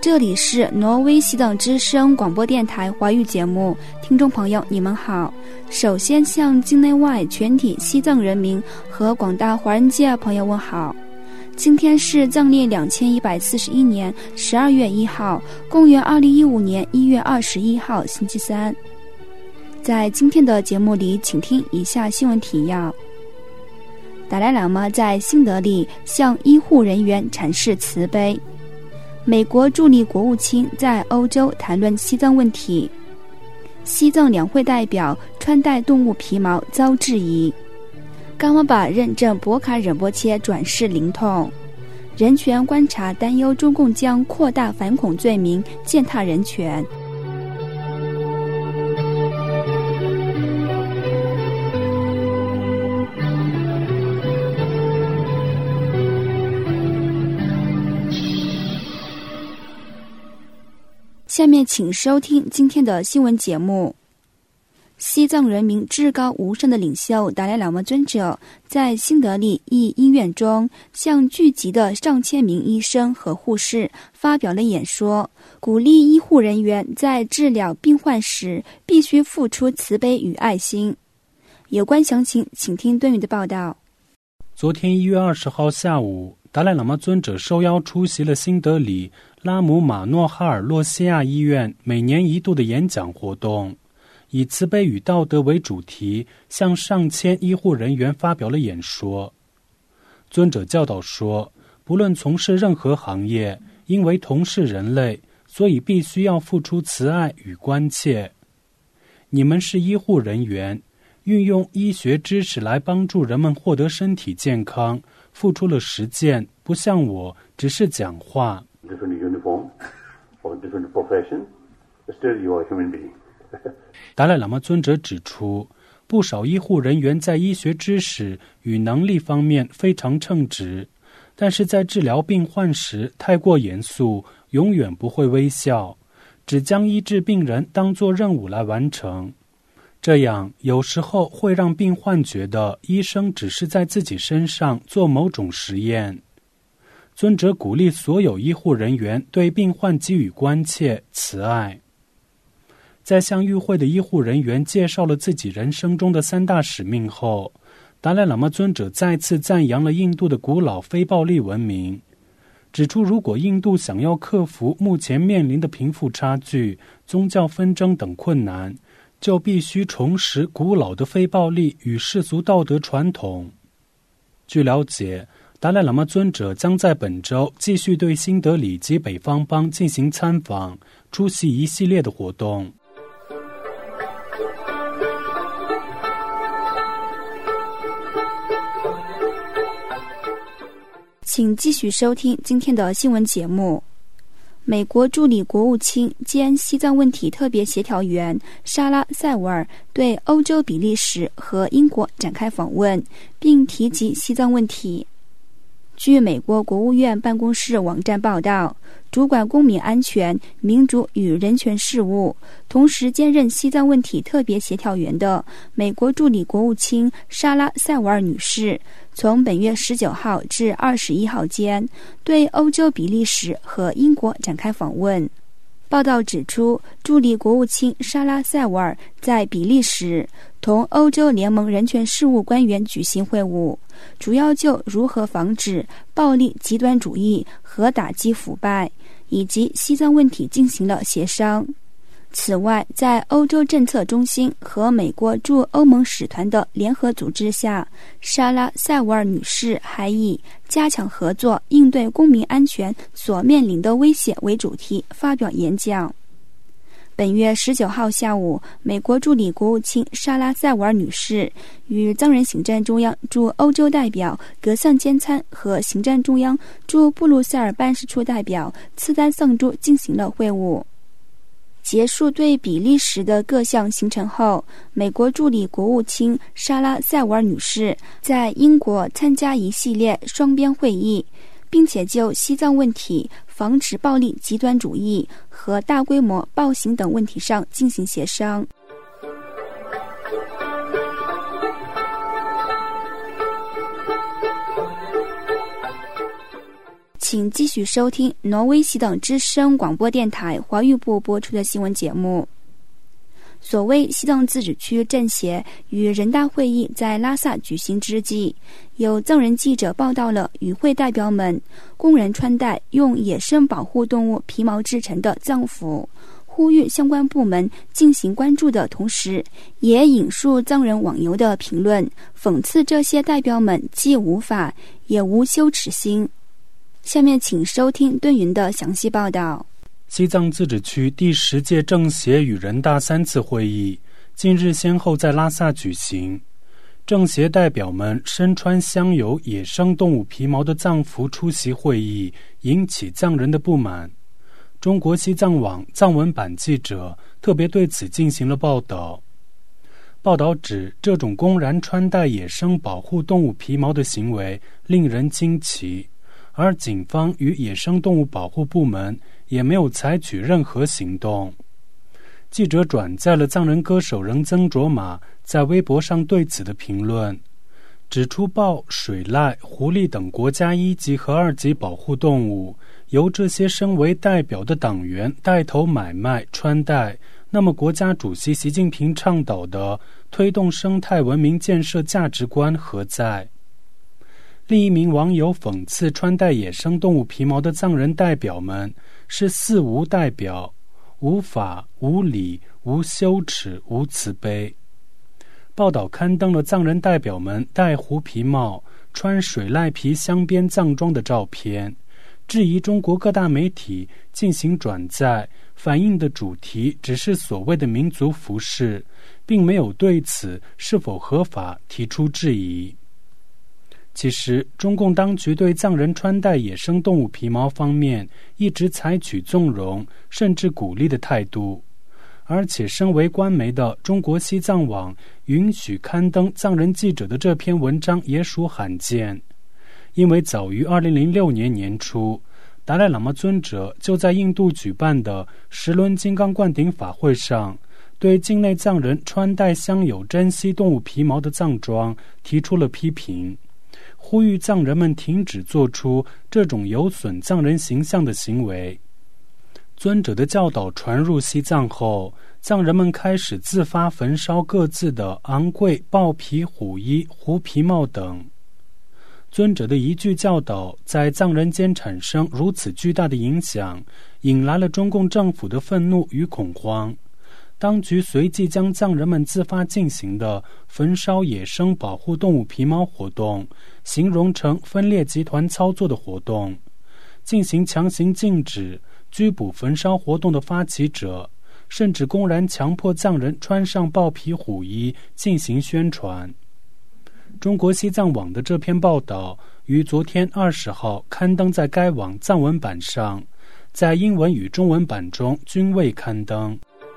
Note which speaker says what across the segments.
Speaker 1: 这里是挪威西藏之声广播电台华语节目，听众朋友你们好。首先向境内外全体西藏人民和广大华人界朋友问好。今天是藏历2141年12月1号，公元2015年1月21号，星期三。在今天的节目里，请听以下新闻提要。达赖喇嘛在新德里向医护人员阐释慈悲。美国助理国务卿在欧洲谈论西藏问题。西藏两会代表穿戴动物皮毛遭质疑。冈瓦巴认证博卡忍波切转世灵通。人权观察担忧中共将扩大反恐罪名，践踏人权。下面请收听今天的新闻节目。西藏人民至高无上的领袖达赖喇嘛尊者在新德里一医院中向聚集的上千名医生和护士发表了演说，鼓励医护人员在治疗病患时必须付出慈悲与爱心。有关详情请听敦宇的报道。
Speaker 2: 昨天1月20号下午，达赖喇嘛尊者受邀出席了新德里拉姆马诺哈尔洛西亚医院每年一度的演讲活动，以慈悲与道德为主题，向上千医护人员发表了演说。尊者教导说，不论从事任何行业，因为同是人类，所以必须要付出慈爱与关切。你们是医护人员，运用医学知识来帮助人们获得身体健康，付出了实践，不像我只是讲话。
Speaker 3: Different uniform or different profession, still you are a human being.
Speaker 2: 达赖喇嘛尊者指出，不少医护人员在医学知识与能力方面非常称职，但是在治疗病患时太过严肃，永远不会微笑，只将医治病人当作任务来完成。这样有时候会让病患觉得医生只是在自己身上做某种实验。尊者鼓励所有医护人员对病患给予关切、慈爱。在向与会的医护人员介绍了自己人生中的3大使命后，达赖喇嘛尊者再次赞扬了印度的古老非暴力文明，指出如果印度想要克服目前面临的贫富差距、宗教纷争等困难，就必须重拾古老的非暴力与世俗道德传统。据了解，达赖喇嘛尊者将在本周继续对新德里及北方邦进行参访，出席一系列的活动。
Speaker 1: 请继续收听今天的新闻节目。美国助理国务卿兼西藏问题特别协调员沙拉·塞维尔对欧洲、比利时和英国展开访问，并提及西藏问题。据美国国务院办公室网站报道，主管公民安全、民主与人权事务，同时兼任西藏问题特别协调员的美国助理国务卿沙拉·塞维尔女士，从本月19号至21号间，对欧洲、比利时和英国展开访问。报道指出，助理国务卿沙拉·塞维尔在比利时同欧洲联盟人权事务官员举行会晤，主要就如何防止暴力极端主义和打击腐败以及西藏问题进行了协商。此外，在欧洲政策中心和美国驻欧盟使团的联合组织下，沙拉·塞维尔女士还以加强合作应对公民安全所面临的威胁为主题发表演讲。本月19号下午，美国助理国务卿沙拉·塞维尔女士与藏人行政中央驻欧洲代表格桑坚参和行政中央驻布鲁塞尔办事处代表次丹桑珠进行了会晤。结束对比利时的各项行程后，美国助理国务卿沙拉·塞维尔女士在英国参加一系列双边会议，并且就西藏问题、防止暴力极端主义和大规模暴行等问题上进行协商。 请继续收听挪威西藏之声广播电台华语部播出的新闻节目。所谓西藏自治区政协与人大会议在拉萨举行之际，有藏人记者报道了与会代表们公然穿戴用野生保护动物皮毛制成的藏服，呼吁相关部门进行关注的同时，也引述藏人网友的评论，讽刺这些代表们既无法也无羞耻心。下面请收听敦云的详细报道。
Speaker 2: 西藏自治区第10届政协与人大3次会议近日先后在拉萨举行，政协代表们身穿镶有野生动物皮毛的藏服出席会议，引起藏人的不满。中国西藏网藏文版记者特别对此进行了报道。报道指，这种公然穿戴野生保护动物皮毛的行为令人惊奇，而警方与野生动物保护部门也没有采取任何行动。记者转载了藏人歌手仁增卓玛在微博上对此的评论，指出豹、水濑、狐狸等国家1级和2级保护动物由这些身为代表的党员带头买卖穿戴，那么国家主席习近平倡导的推动生态文明建设价值观何在？另一名网友讽刺穿戴野生动物皮毛的藏人代表们是4无代表：无法、无理、无羞耻、无慈悲。报道刊登了藏人代表们戴狐皮帽、穿水濑皮镶边藏装的照片，质疑中国各大媒体进行转载，反映的主题只是所谓的民族服饰，并没有对此是否合法提出质疑。其实，中共当局对藏人穿戴野生动物皮毛方面一直采取纵容甚至鼓励的态度，而且身为官媒的中国西藏网允许刊登藏人记者的这篇文章也属罕见。因为早于2006年年初，达赖喇嘛尊者就在印度举办的10轮金刚灌顶法会上，对境内藏人穿戴镶有珍稀动物皮毛的藏装提出了批评，呼吁藏人们停止做出这种有损藏人形象的行为。尊者的教导传入西藏后，藏人们开始自发焚烧各自的昂贵豹皮虎衣、狐皮帽等。尊者的一句教导在藏人间产生如此巨大的影响，引来了中共政府的愤怒与恐慌。当局随即将藏人们自发进行的焚烧野生保护动物皮毛活动形容成分裂集团操作的活动，进行强行禁止、拘捕焚烧活动的发起者，甚至公然强迫藏人穿上豹皮虎衣进行宣传。中国西藏网的这篇报道于昨天20号刊登在该网藏文版上，在英文与中文版中均未刊登。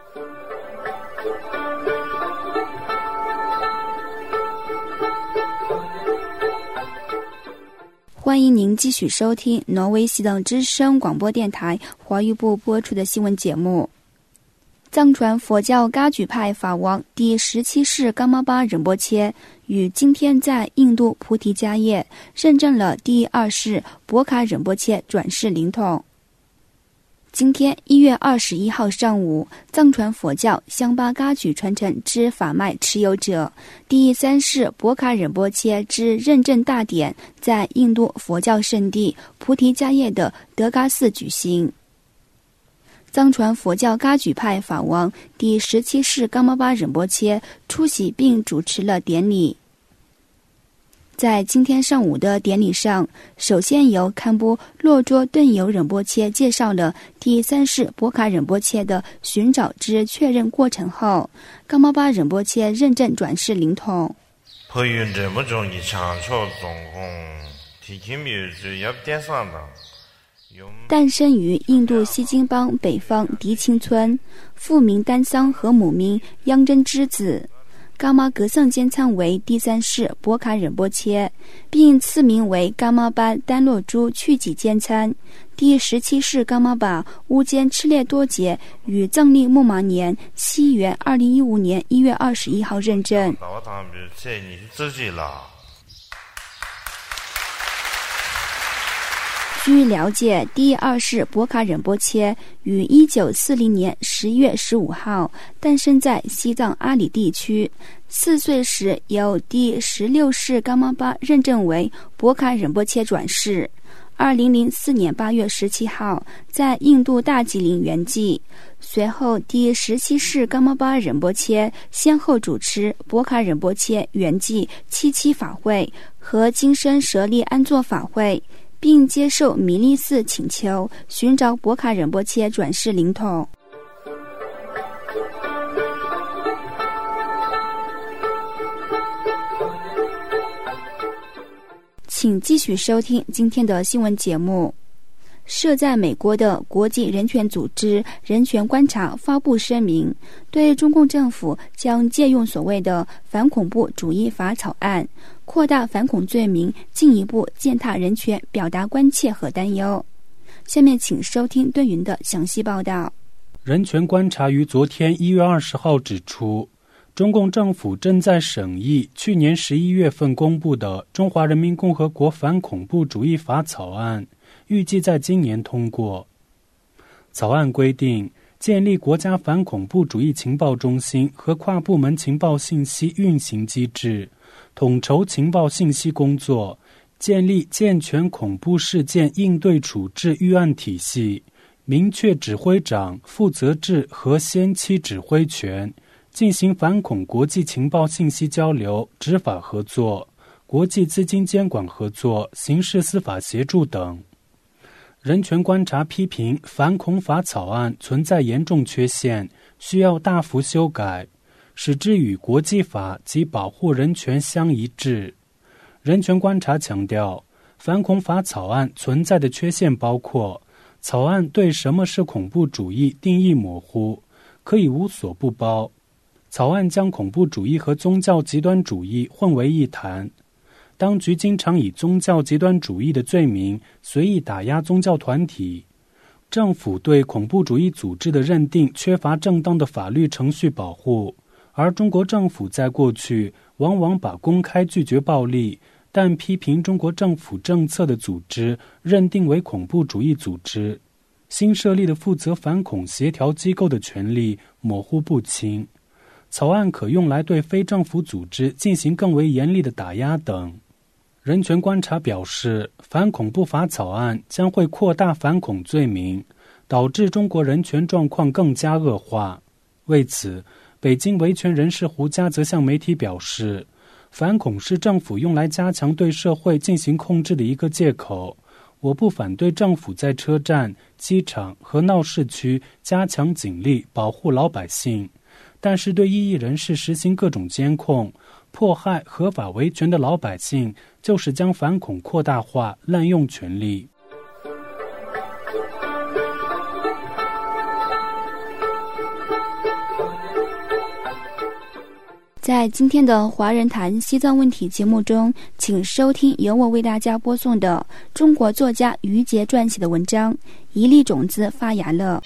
Speaker 1: 欢迎您继续收听挪威西藏之声广播电台华语部播出的新闻节目。藏传佛教噶举派法王第17世噶玛巴仁波切于今天在印度菩提迦叶认证了第2世博卡仁波切转世灵统。今天1月21号上午，藏传佛教香巴噶举传承之法脉持有者第3世博卡仁波切之认证大典在印度佛教圣地菩提迦叶的德嘎寺举行。藏传佛教噶举派法王第17世噶玛巴仁波切出席并主持了典礼。在今天上午的典礼上，首先由堪布洛卓顿游仁波切介绍了第3世博卡仁波切的寻找之确认过程后，噶玛巴仁波切认证转世灵统。诞生于印度西京邦北方迪钦村，父名丹桑和母名央真之子。噶玛格桑坚参为第3世博卡仁波切，并赐名为噶玛巴丹洛珠去己坚参。第17世噶玛巴乌坚赤烈多杰于藏历木马年西元2015年1月21号认证。 据了解，第二世博卡仁波切于1940年11月15号诞生在西藏阿里地区。4岁时由第16世噶玛巴认证为博卡仁波切转世。2004年8月17号在印度大吉林圆寂。随后第17世噶玛巴仁波切先后主持博卡仁波切圆寂7期法会和金身舍利安坐法会，并接受弥利寺请求，寻找博卡仁波切转世灵统。请继续收听今天的新闻节目。设在美国的国际人权组织人权观察发布声明，对中共政府将借用所谓的反恐怖主义法草案，扩大反恐罪名，进一步践踏人权表达关切和担忧。下面请收听对云的详细报道。
Speaker 2: 人权观察于昨天1月20号指出，中共政府正在审议去年11月份公布的《中华人民共和国反恐怖主义法》草案，预计在今年通过。草案规定，建立国家反恐怖主义情报中心和跨部门情报信息运行机制，统筹情报信息工作，建立健全恐怖事件应对处置预案体系，明确指挥长负责制和先期指挥权，进行反恐国际情报信息交流、执法合作、国际资金监管合作、刑事司法协助等。人权观察批评反恐法草案存在严重缺陷，需要大幅修改，使之与国际法及保护人权相一致。人权观察强调，反恐法草案存在的缺陷包括：草案对什么是恐怖主义定义模糊，可以无所不包；草案将恐怖主义和宗教极端主义混为一谈。当局经常以宗教极端主义的罪名随意打压宗教团体。政府对恐怖主义组织的认定缺乏正当的法律程序保护，而中国政府在过去往往把公开拒绝暴力，但批评中国政府政策的组织认定为恐怖主义组织。新设立的负责反恐协调机构的权力模糊不清。草案可用来对非政府组织进行更为严厉的打压等。人权观察表示，反恐怖法草案将会扩大反恐罪名，导致中国人权状况更加恶化。为此，北京维权人士胡佳则向媒体表示，反恐是政府用来加强对社会进行控制的一个借口。我不反对政府在车站、机场和闹市区加强警力保护老百姓，但是对异议人士实行各种监控，迫害合法维权的老百姓，就是将反恐扩大化、滥用权力。
Speaker 1: 在今天的华人谈西藏问题节目中，请收听由我为大家播送的中国作家于杰撰写的文章《一粒种子发芽了》。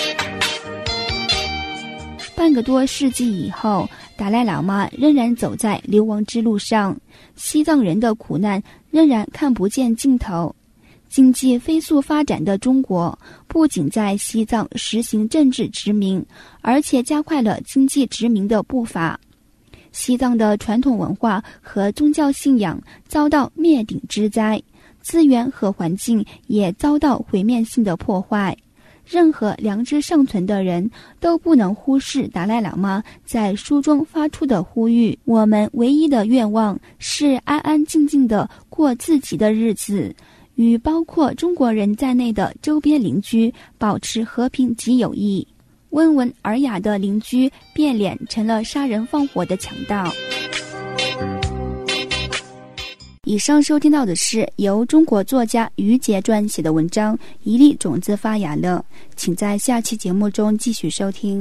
Speaker 1: 半个多世纪以后，达赖喇嘛仍然走在流亡之路上，西藏人的苦难仍然看不见尽头。经济飞速发展的中国，不仅在西藏实行政治殖民，而且加快了经济殖民的步伐。西藏的传统文化和宗教信仰遭到灭顶之灾，资源和环境也遭到毁灭性的破坏。任何良知尚存的人都不能忽视达赖喇嘛在书中发出的呼吁：我们唯一的愿望是安安静静地过自己的日子，与包括中国人在内的周边邻居保持和平及友谊。温文尔雅的邻居变脸成了杀人放火的强盗。以上收听到的是由中国作家于杰撰写的文章《一粒种子发芽了》，请在下期节目中继续收听。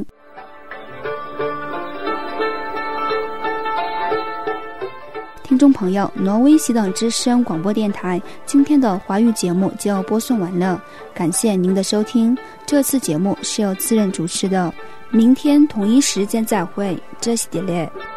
Speaker 1: 听众朋友，挪威西藏之声广播电台今天的华语节目就播送完了，感谢您的收听。这次节目是由自任主持的，明天同一时间再会，这是迪列。